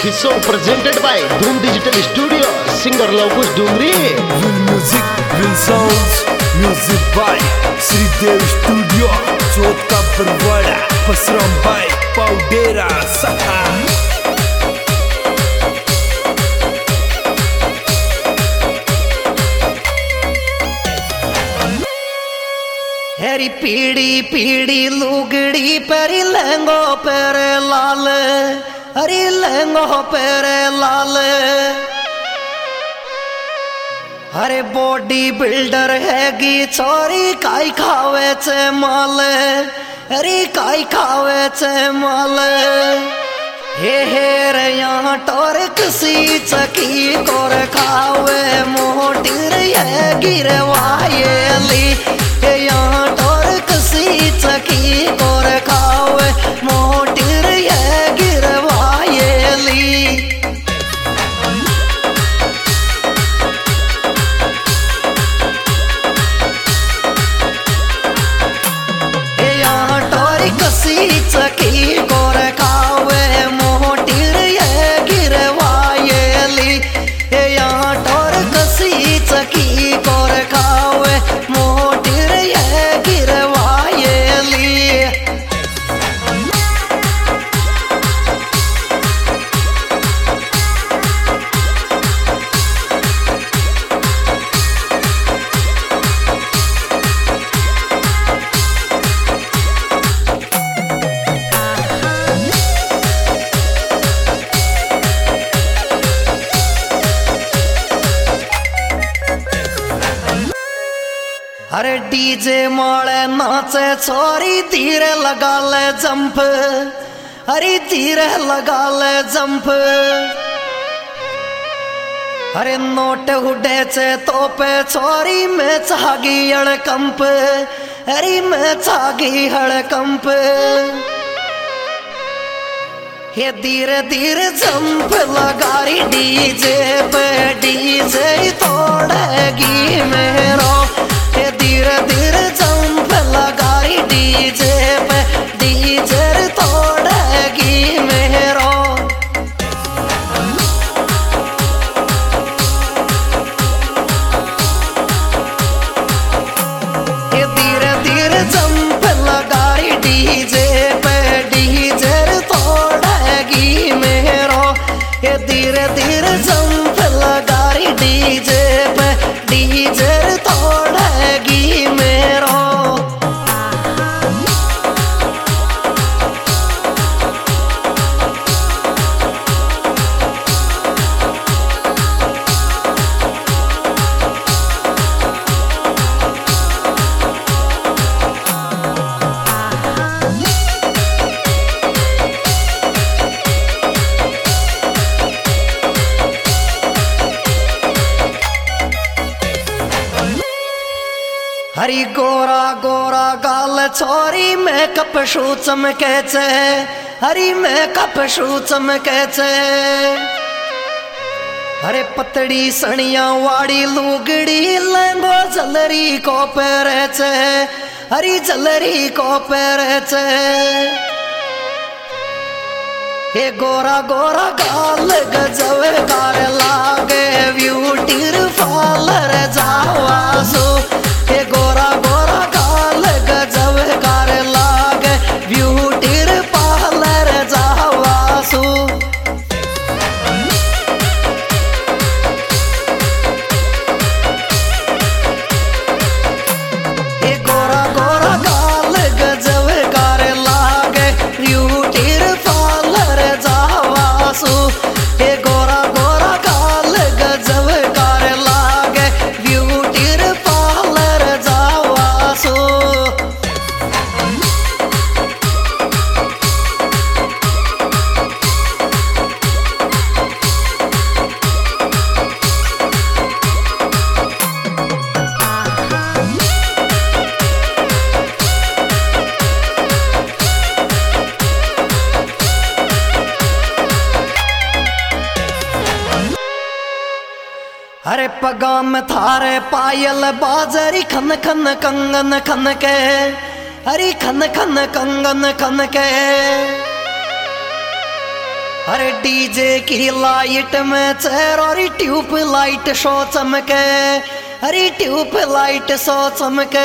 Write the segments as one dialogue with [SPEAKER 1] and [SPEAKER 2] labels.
[SPEAKER 1] This song presented by Dhoom Digital Studio, singer Lokush Dungri.
[SPEAKER 2] Real music, real sounds, music by Sridev Studio, Chota Barwada, Pasram by Paudera Saha.
[SPEAKER 3] हेरी पीड़ी पीड़ी लुगड़ी peri लहंगो पर लाल, हरी लहंगो पर लाल। हरे body builder हैगी छोरी काई खावे चे माल, हरी काई खावे चे माल। हे रे यहाँ टोर किसी चकी कोर खावे मोटीर है गिरवायेली। यहाँ टोर किसी चकी कोर खावे मोटीर है गिरवायेली। यहाँ टोर किसी चकी कोर खावे मोटीर है गिरवायेली। यहाँ टोर किसी चकी कोर खावे मोटीर है गिरवायेली। अरे डीजे माले नाचे छोरी धीरे लगा ले जंप, अरे धीरे लगा ले जंप। अरे नोट उड़े चे तो पे छोरी में चागी हड़कंप, अरे में चागी हड़कंप। ये धीरे धीरे जंप लगा रही डीजे पे, डीजे तोड़ेगी मेरो। धीरे धीरे जंप लगा रही डीजे पे, डीजे तोड़ेगी मेरो। ये धीरे धीरे जंप लगा रही डीजे पे, डीजे तोड़ेगी मेरो। ये धीरे धीरे जंप लगा रही डीजे पे, डीजे तोड़ेगी मेरो। हरी गोरा गोरा गाल छोरी में कपशू चमके छे, हरी में कपशू चमके छे। हरे पतड़ी सणिया वाड़ी लुगड़ी लंगो जलरी को पैरे छे, हरी जलरी को पैरे छे। हे गोरा गोरा गाल गजब कार लागे ब्यूटीफुल रे जावासो। हे गोरा गोरा गाल गजब कार लागे ब्यूटीफुल रे जावासो। हे गोरा गोरा गाल गजब कार लागे ब्यूटीफुल रे जावासो। हे गोरा गोरा गाल गजब कार लागे ब्यूटीफुल रे जावासो। अरे पगा में थारे पायल बाजरी खन खन कंगन खन के, हरी खन खन कंगन खन के। अरे डीजे की लाइट में चेहरे ट्यूब लाइट शो चमके, अरे ट्यूब लाइट शो चमके।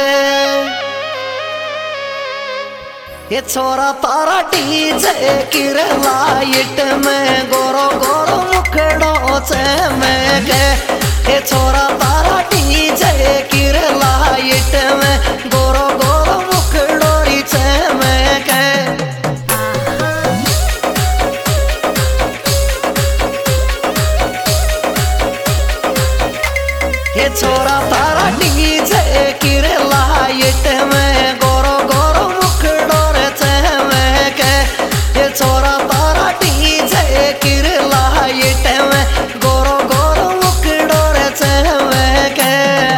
[SPEAKER 3] ये छोरा तारा डीजे की लाइट में गोरो गोरो मुखड़ो चमके। ये छोरा तारा डीजे की लाइट में गोरो गोरो मुखड़ो चमके। ये छोरा तारा डीजे की लाइट में गोरो गोरो मुखड़ो रे चमके। ये छोरा तारा डीजे की लाइट में गोरो गोरो मुखड़ो रे चमके।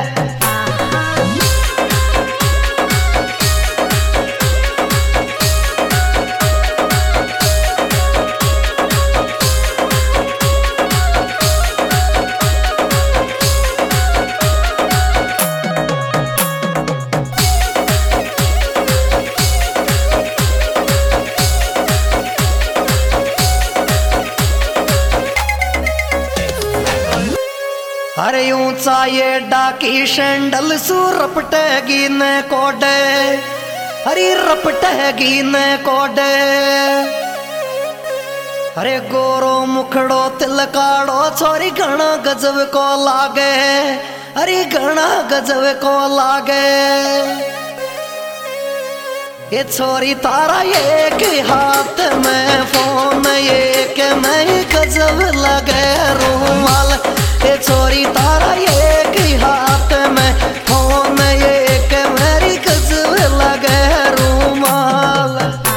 [SPEAKER 3] अरे ऊंचा ये डाकी शैंडल सू रपटेगी न कोडे, अरे रपटेगी न कोडे। अरे गोरो मुखड़ो तिलकाड़ो छोरी घना गजब को लागे, अरे घना गजब को लागे। ये छोरी तारा एक हाथ में फोन, एक में गजब लगे रूमाल। ये छोरी तारा एक हाथ में फोन, एक मेरी गजब लगे रूमाल।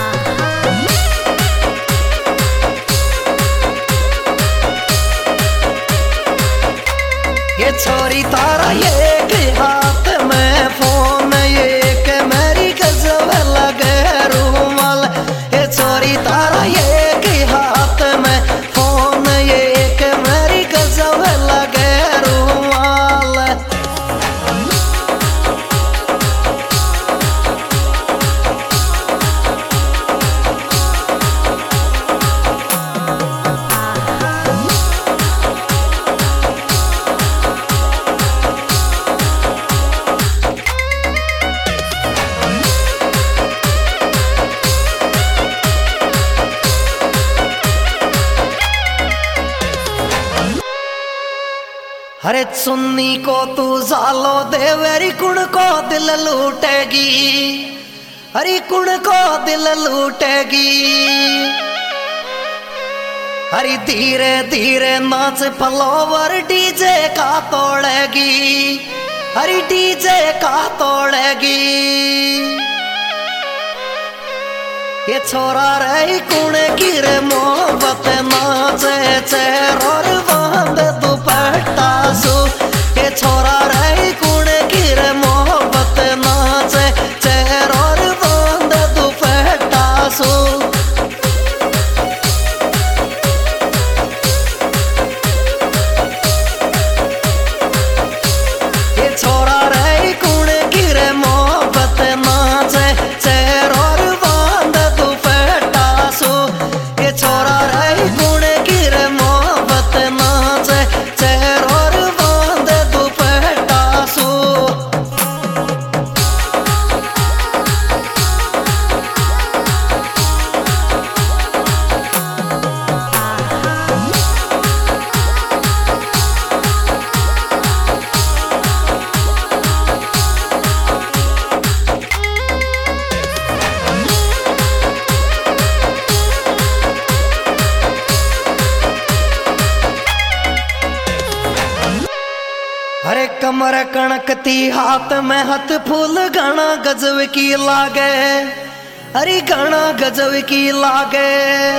[SPEAKER 3] ये छोरी तारा एक हाथ में फोन, एक मेरी गजब लगे रूमाल। ये छोरी तारा एक हाथ में फोन, एक मेरी गजब लगे रूमाल। अरे सुन्नी को तू जालो देवेरी कुण को दिल लूटेगी, अरे कुण को दिल लूटेगी। अरे धीरे धीरे नाच फलोवर डीजे का तोड़ेगी, अरे डीजे का तोड़ेगी। ये छोरा रही कुण की रे मोहब्बत नाचे चेहरों बांध दुपट्टा सू। ये छोरा रही कुण की रे मोहब्बत नाचे चेहरों बांध दुपट्टा सू। ये छोरा रही कुण की रे मोहब्बत नाचे चेहरों बांध दुपट्टा सू। ये छोरा रही कुण की रे मोहब्बत नाचे चेहरों बांध दुपट्टा सू। अरे कमर कणकती हाथ में हाथ फूल घना गजब की लागे, अरे घना गजब की लागे।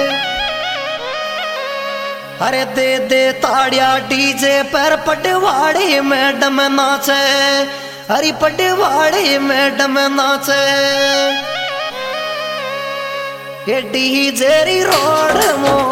[SPEAKER 3] अरे दे दे ताड़िया डीजे पर पटवाड़ी मैडम नाचे, अरे पटवाड़ी मैडम नाचे। ये डीजे री रोड मो